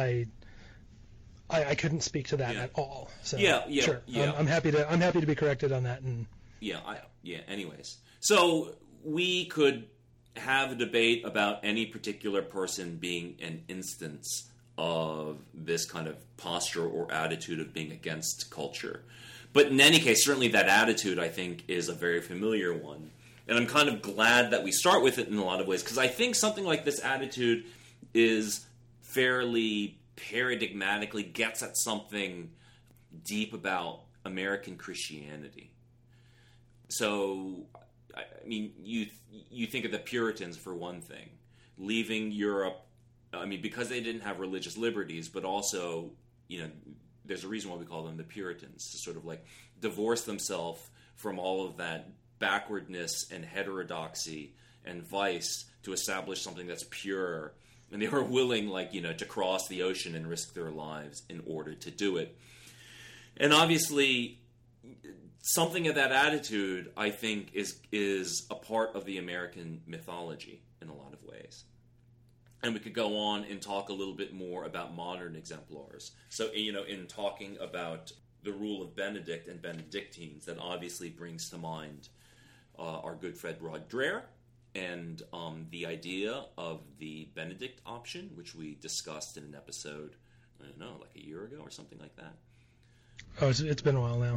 I couldn't speak to that at all. So sure. I'm happy to be corrected on that. And anyways, so we could have a debate about any particular person being an instance of this kind of posture or attitude of being against culture. But in any case, certainly that attitude, I think, is a very familiar one. And I'm kind of glad that we start with it in a lot of ways, because I think something like this attitude is fairly paradigmatically gets at something deep about American Christianity. So, I mean, you think of the Puritans for one thing, leaving Europe. I mean, because they didn't have religious liberties, but also, there's a reason why we call them the Puritans, to sort of like divorce themselves from all of that backwardness and heterodoxy and vice to establish something that's pure. And they were willing, to cross the ocean and risk their lives in order to do it. And obviously, something of that attitude, I think, is a part of the American mythology in a lot of ways. And we could go on and talk a little bit more about modern exemplars. So, in talking about the rule of Benedict and Benedictines, that obviously brings to mind our good friend Rod Dreher, and the idea of the Benedict option, which we discussed in an episode, I don't know, like a year ago or something like that. Oh, it's been a while now.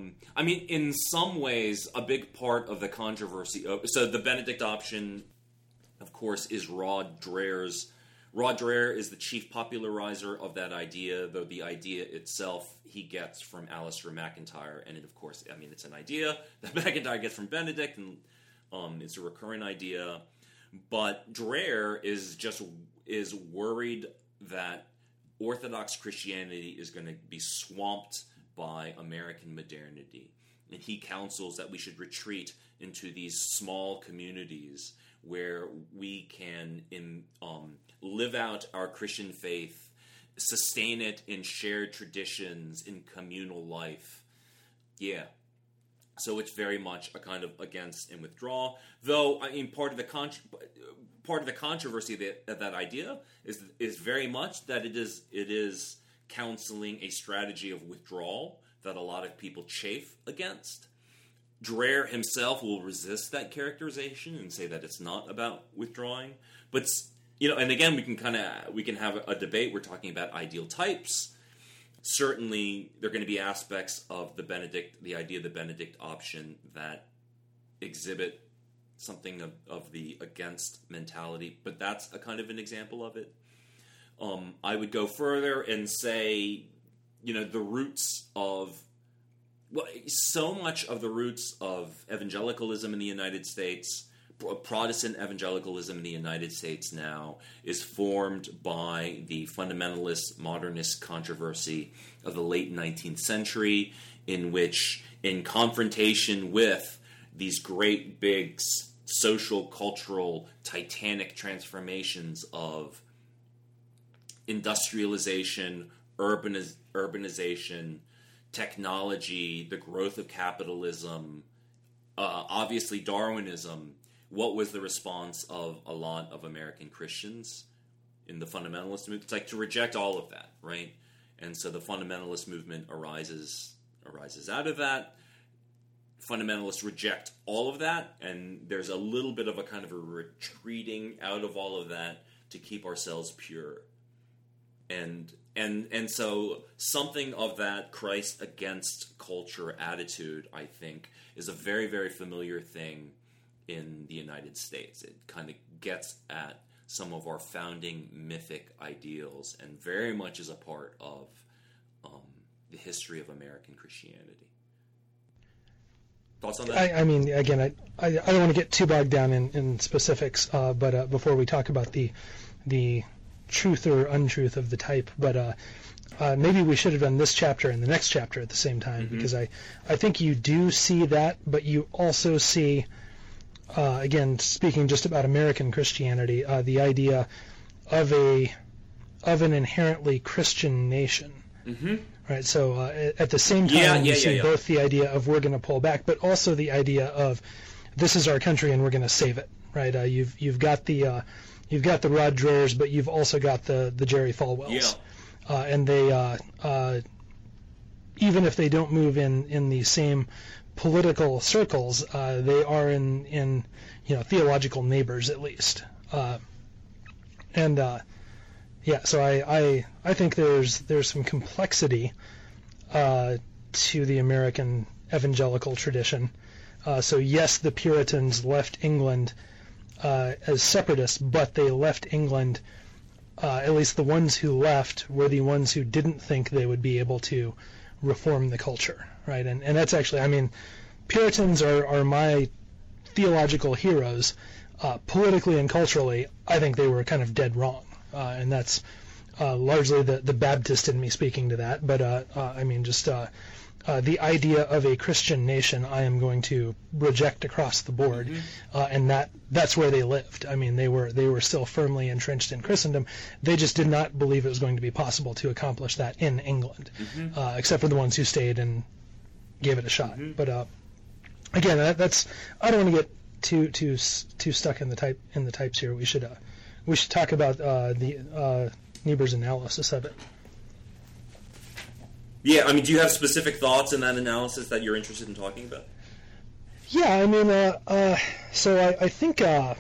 In some ways, a big part of the controversy. So the Benedict option, of course, is Rod Dreher's. Rod Dreher is the chief popularizer of that idea, though the idea itself he gets from Alistair MacIntyre. And it, of course, it's an idea that MacIntyre gets from Benedict, and it's a recurrent idea. But Dreher is worried that Orthodox Christianity is going to be swamped by American modernity. And he counsels that we should retreat into these small communities where we can live out our Christian faith, sustain it in shared traditions, in communal life. Yeah. So it's very much a kind of against and withdraw. Though, part of the controversy of that idea is very much that it is counseling a strategy of withdrawal that a lot of people chafe against. Dreher himself will resist that characterization and say that it's not about withdrawing. But and again, we can have a debate. We're talking about ideal types. Certainly, there are going to be aspects of the idea of the Benedict option that exhibit something of the against mentality, but that's a kind of an example of it. I would go further and say, the roots of, so much of the roots of evangelicalism in the United States, Protestant evangelicalism in the United States now, is formed by the fundamentalist modernist controversy of the late 19th century, in which, in confrontation with these great big social, cultural, titanic transformations of industrialization, urbanization, technology, the growth of capitalism, obviously Darwinism, what was the response of a lot of American Christians in the fundamentalist movement? It's like to reject all of that, right? And so the fundamentalist movement arises out of that. Fundamentalists reject all of that, and there's a little bit of a kind of a retreating out of all of that to keep ourselves pure. And so something of that Christ against culture attitude, I think, is a very, very familiar thing in the United States. It kind of gets at some of our founding mythic ideals and very much is a part of the history of American Christianity. Thoughts on that? Again, I don't want to get too bogged down in specifics, but before we talk about the truth or untruth of the type, but maybe we should have done this chapter and the next chapter at the same time, because I think you do see that, but you also see, again, speaking just about American Christianity, the idea of an inherently Christian nation. Mm-hmm. Right, so at the same time, you see both the idea of we're going to pull back, but also the idea of this is our country and we're going to save it. Right, you've got the Rod Drehers, but you've also got the Jerry Falwells, and they even if they don't move in the same political circles, they are in theological neighbors at least, So I think there's some complexity to the American evangelical tradition. So yes, the Puritans left England as separatists, but they left England, at least the ones who left were the ones who didn't think they would be able to reform the culture, right? And that's actually, Puritans are my theological heroes. Politically and culturally, I think they were kind of dead wrong. And that's largely the Baptist in me speaking to that, but I mean just the idea of a Christian nation I am going to reject across the board, and that's where they lived. I mean, they were still firmly entrenched in Christendom. They just did not believe it was going to be possible to accomplish that in England, except for the ones who stayed and gave it a shot. But again, that's I don't want to get too stuck in the types here. We should talk about the Niebuhr's analysis of it. Yeah, I mean, do you have specific thoughts in that analysis that you're interested in talking about? Yeah, I mean, so I think,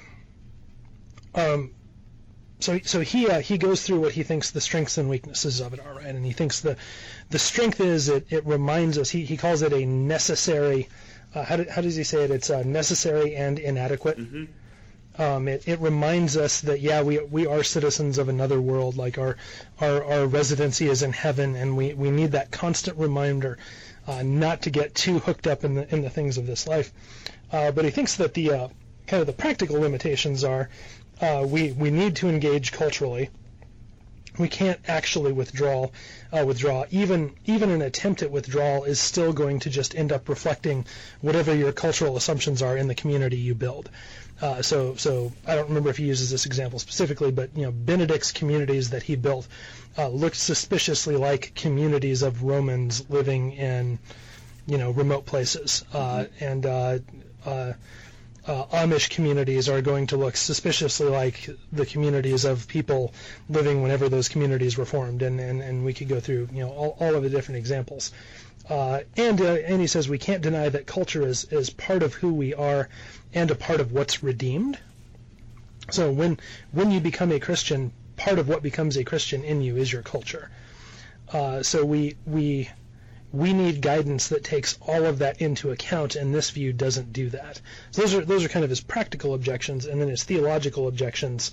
so he goes through what he thinks the strengths and weaknesses of it are, right? And he thinks the strength is it reminds us. He calls it a necessary. How does he say it? It's necessary and inadequate. It reminds us that we are citizens of another world, like our residency is in heaven, and we need that constant reminder not to get too hooked up in the things of this life. But he thinks that the kind of the practical limitations are we need to engage culturally. We can't actually withdraw. Even an attempt at withdrawal is still going to just end up reflecting whatever your cultural assumptions are in the community you build. So I don't remember if he uses this example specifically, but Benedict's communities that he built looked suspiciously like communities of Romans living in remote places, and Amish communities are going to look suspiciously like the communities of people living whenever those communities were formed, and we could go through all of the different examples. And he says we can't deny that culture is part of who we are and a part of what's redeemed. So when you become a Christian, part of what becomes a Christian in you is your culture. So we need guidance that takes all of that into account, and this view doesn't do that. So those are kind of his practical objections, and then his theological objections.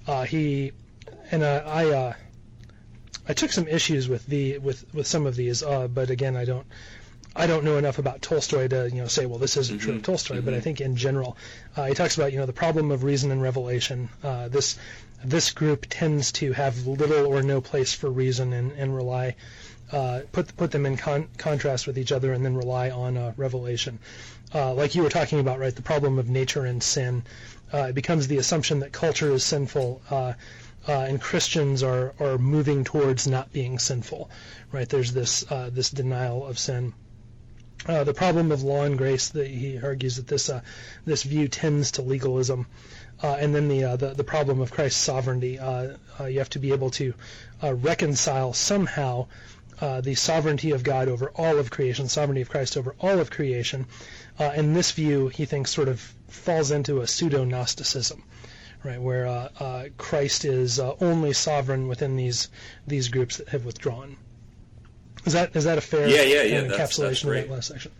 I took some issues with some of these, but again, I don't know enough about Tolstoy to say, well, this isn't true of Tolstoy. But I think in general, he talks about the problem of reason and revelation. This group tends to have little or no place for reason and rely. Put them in contrast with each other and then rely on revelation. Like you were talking about, right? The problem of nature and sin. It becomes the assumption that culture is sinful, and Christians are moving towards not being sinful, right? There's this denial of sin. The problem of law and grace, that he argues that this view tends to legalism, and then the problem of Christ's sovereignty. You have to be able to reconcile somehow the sovereignty of God over all of creation, sovereignty of Christ over all of creation, and this view he thinks sort of falls into a pseudo-Gnosticism, right, where Christ is only sovereign within these groups that have withdrawn. Is that a fair encapsulation of that last section?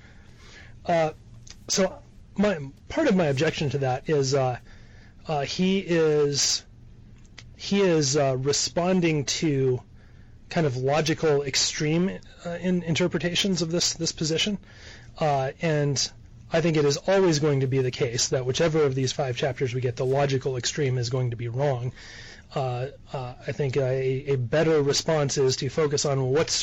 So part of my objection to that is he is responding to kind of logical extreme in interpretations of this position, and I think it is always going to be the case that whichever of these 5 chapters we get, the logical extreme is going to be wrong. I think a better response is to focus on what's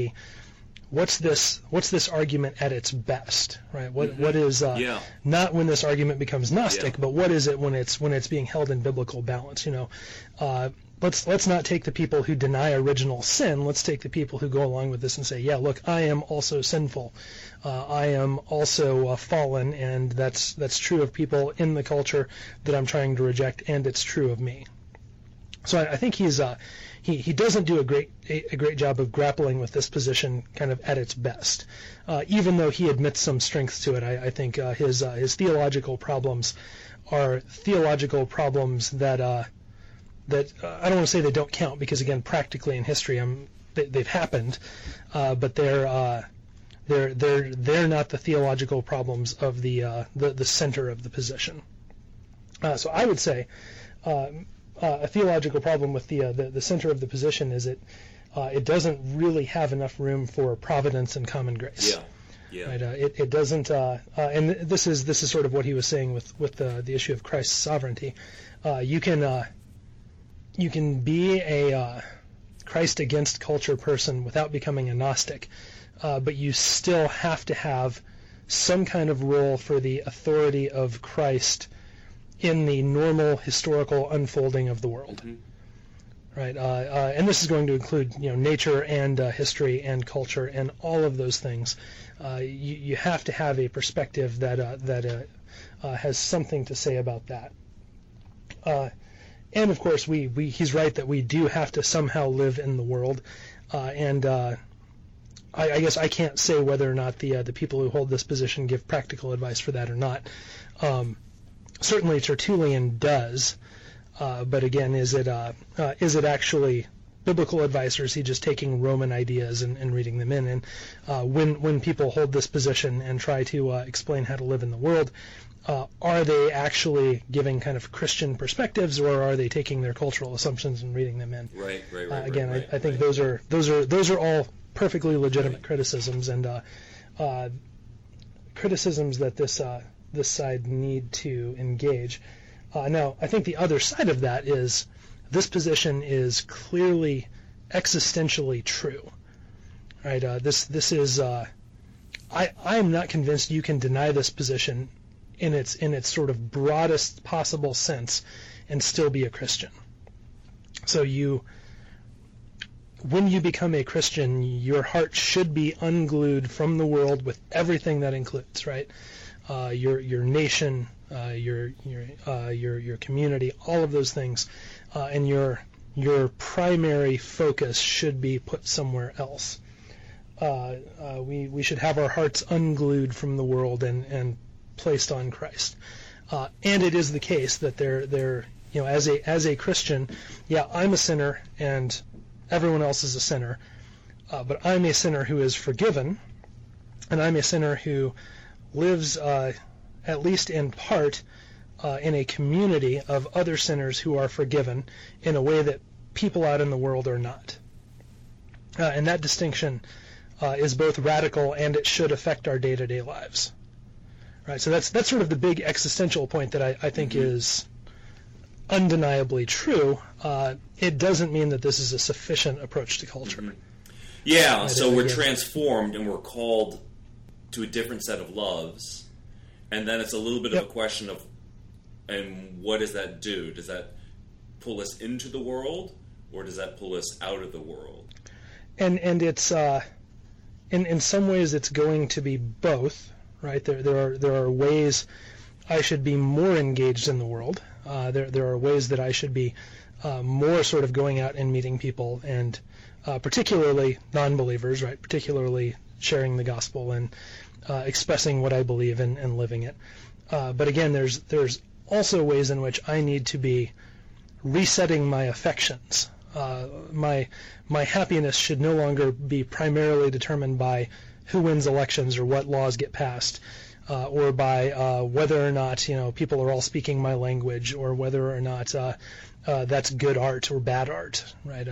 this argument at its best, right? What is not when this argument becomes Gnostic, but what is it when it's being held in biblical balance? Let's not take the people who deny original sin. Let's take the people who go along with this and say, yeah, look, I am also sinful. I am also fallen, and that's true of people in the culture that I'm trying to reject, and it's true of me. So I think he doesn't do a great job of grappling with this position kind of at its best, even though he admits some strengths to it. I think his theological problems are theological problems that I don't want to say they don't count, because again, practically in history, they've happened, but they're not the theological problems of the center of the position. So I would say a theological problem with the center of the position is it doesn't really have enough room for providence and common grace. Yeah. Right? It doesn't, and this is sort of what he was saying with the issue of Christ's sovereignty. You can be Christ against culture person without becoming a Gnostic, but you still have to have some kind of role for the authority of Christ in the normal historical unfolding of the world. Mm-hmm. Right, and this is going to include, nature and history and culture and all of those things. You have to have a perspective that has something to say about that. And of course, he's right that we do have to somehow live in the world, and I guess I can't say whether or not the people who hold this position give practical advice for that or not. Certainly, Tertullian does. But again, is it actually biblical advice, or is he just taking Roman ideas and reading them in? And when people hold this position and try to explain how to live in the world, are they actually giving kind of Christian perspectives, or are they taking their cultural assumptions and reading them in? Right. Again, I think those are all perfectly legitimate criticisms, and criticisms that this side need to engage. Now, I think the other side of that is this position is clearly existentially true. Right? This is. I am not convinced you can deny this position in its sort of broadest possible sense and still be a Christian. So when you become a Christian, your heart should be unglued from the world with everything that includes, right? Your nation. Your community, all of those things, and your primary focus should be put somewhere else. We should have our hearts unglued from the world and placed on Christ. And it is the case that they're as a Christian, I'm a sinner and everyone else is a sinner, but I'm a sinner who is forgiven, and I'm a sinner who lives at least in part, in a community of other sinners who are forgiven in a way that people out in the world are not. And that distinction is both radical and it should affect our day-to-day lives. Right. So that's sort of the big existential point that I think is undeniably true. It doesn't mean that this is a sufficient approach to culture. Mm-hmm. Yeah, so we're transformed and we're called to a different set of loves. And then it's a little bit of a question of, and what does that do? Does that pull us into the world, or does that pull us out of the world? And it's in some ways it's going to be both, right? There are ways I should be more engaged in the world. There are ways that I should be more sort of going out and meeting people, and particularly non-believers, right? Particularly sharing the gospel and expressing what I believe and living it. But again, there's also ways in which I need to be resetting my affections. My happiness should no longer be primarily determined by who wins elections or what laws get passed, or by whether or not people are all speaking my language, or whether or not that's good art or bad art. Right?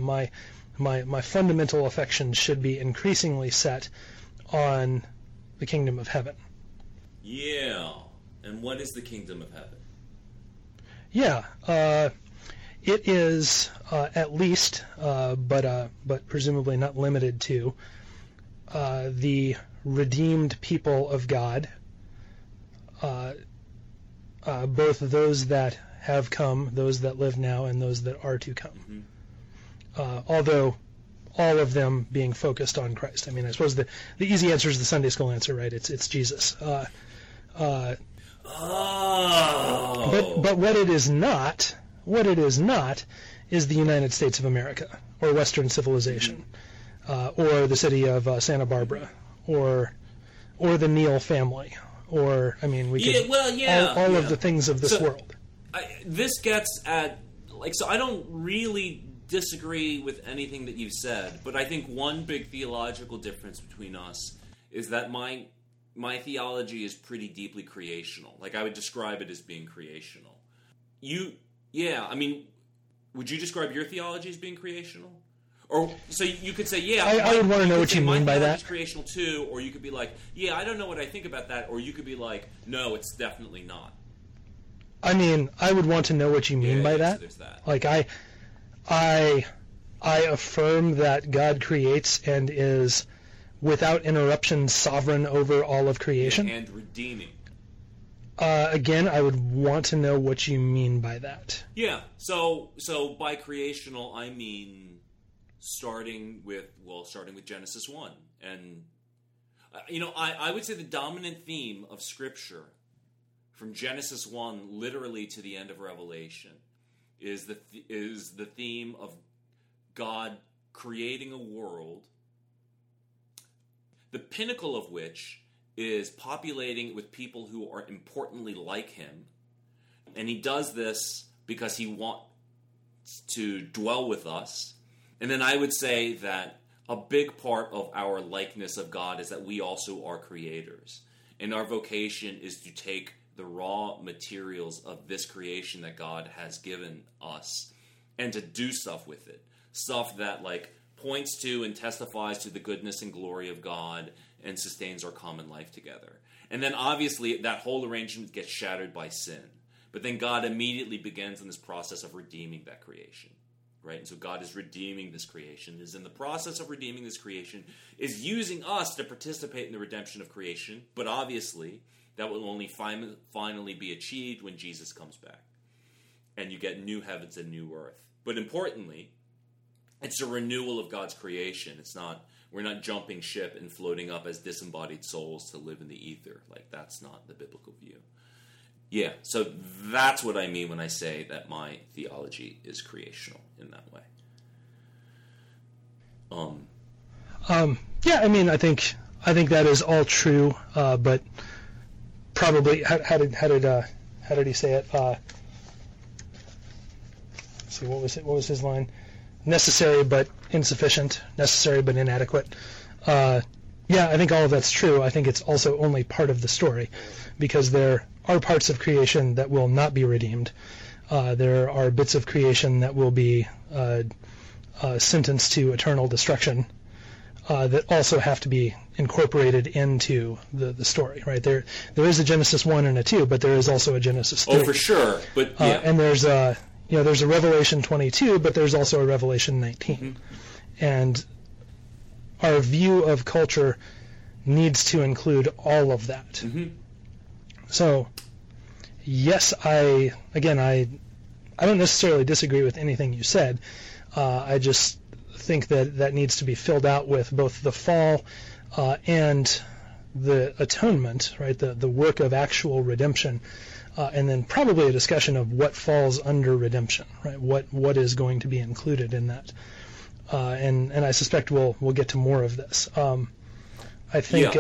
My fundamental affections should be increasingly set on the kingdom of heaven. Yeah. And what is the kingdom of heaven? Yeah. It is at least, but presumably not limited to, the redeemed people of God, both those that have come, those that live now, and those that are to come. Mm-hmm. Although all of them being focused on Christ. I mean, I suppose the easy answer is the Sunday school answer, right? It's Jesus. But what it is not is the United States of America or Western civilization, or the city of Santa Barbara, or the Neal family, or all of the things of this world. This gets at so I don't really disagree with anything that you've said, but I think one big theological difference between us is that my theology is pretty deeply creational. Like, I would describe it as being creational. Would you describe your theology as being creational? Or, so you could say, I would want to know what you mean by that. It's creational too, or you could be like, I don't know what I think about that, or you could be like, no, it's definitely not. I mean, I would want to know what you mean by that. So there's that. Like, I I affirm that God creates and is, without interruption, sovereign over all of creation. And redeeming. Again, I would want to know what you mean by that. Yeah, so by creational, I mean starting with Genesis 1. And, I would say the dominant theme of Scripture from Genesis 1 literally to the end of Revelation is the theme of God creating a world, the pinnacle of which is populating it with people who are importantly like him. And he does this because he wants to dwell with us. And then I would say that a big part of our likeness of God is that we also are creators. And our vocation is to take the raw materials of this creation that God has given us and to do stuff with it. Stuff that points to and testifies to the goodness and glory of God and sustains our common life together. And then obviously that whole arrangement gets shattered by sin. But then God immediately begins in this process of redeeming that creation. Right? And so God is redeeming this creation, is in the process of redeeming this creation, is using us to participate in the redemption of creation. But obviously that will only finally be achieved when Jesus comes back. And you get new heavens and new earth. But importantly, it's a renewal of God's creation. We're not jumping ship and floating up as disembodied souls to live in the ether. That's not the biblical view. Yeah, so that's what I mean when I say that my theology is creational in that way. Yeah, I think that is all true, but probably how did he say it? Let's see, what was his line? Necessary but insufficient, necessary but inadequate. Yeah, I think all of that's true. I think it's also only part of the story, because there are parts of creation that will not be redeemed. There are bits of creation that will be sentenced to eternal destruction that also have to be incorporated into the story. Right? There is a Genesis 1 and a 2, but there is also a Genesis 3. Oh, for sure. But yeah. And there's a Revelation 22, but there's also a Revelation 19. Mm-hmm. And our view of culture needs to include all of that. Mm-hmm. So, yes, I don't necessarily disagree with anything you said. I just think that needs to be filled out with both the fall and the atonement, right? The work of actual redemption, and then probably a discussion of what falls under redemption, right? What is going to be included in that, and I suspect we'll get to more of this. I think,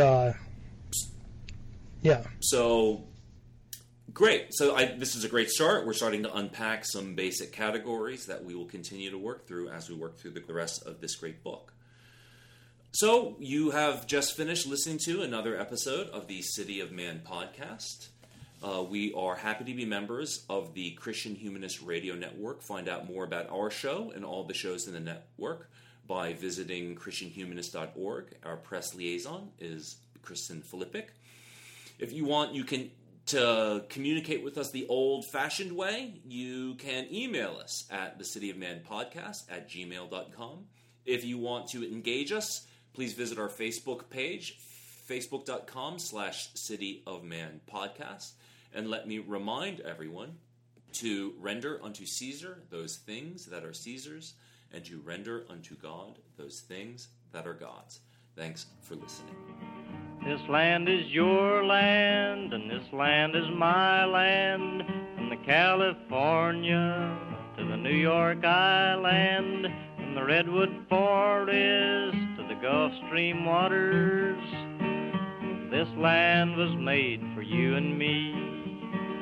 yeah. So, great. So this is a great start. We're starting to unpack some basic categories that we will continue to work through as we work through the rest of this great book. So you have just finished listening to another episode of the City of Man podcast. We are happy to be members of the Christian Humanist Radio Network. Find out more about our show and all the shows in the network by visiting christianhumanist.org. Our press liaison is Kristen Filippic. If you want, to communicate with us the old-fashioned way, you can email us at thecityofmanpodcast@gmail.com. If you want to engage us, please visit our Facebook page, facebook.com/cityofmanpodcast. And let me remind everyone to render unto Caesar those things that are Caesar's, and to render unto God those things that are God's. Thanks for listening. This land is your land, and this land is my land, from the California to the New York Island, from the Redwood Forest to the Gulf Stream waters. This land was made for you and me.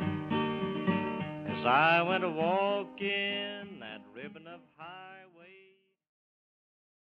As I went a-walking that ribbon of highway.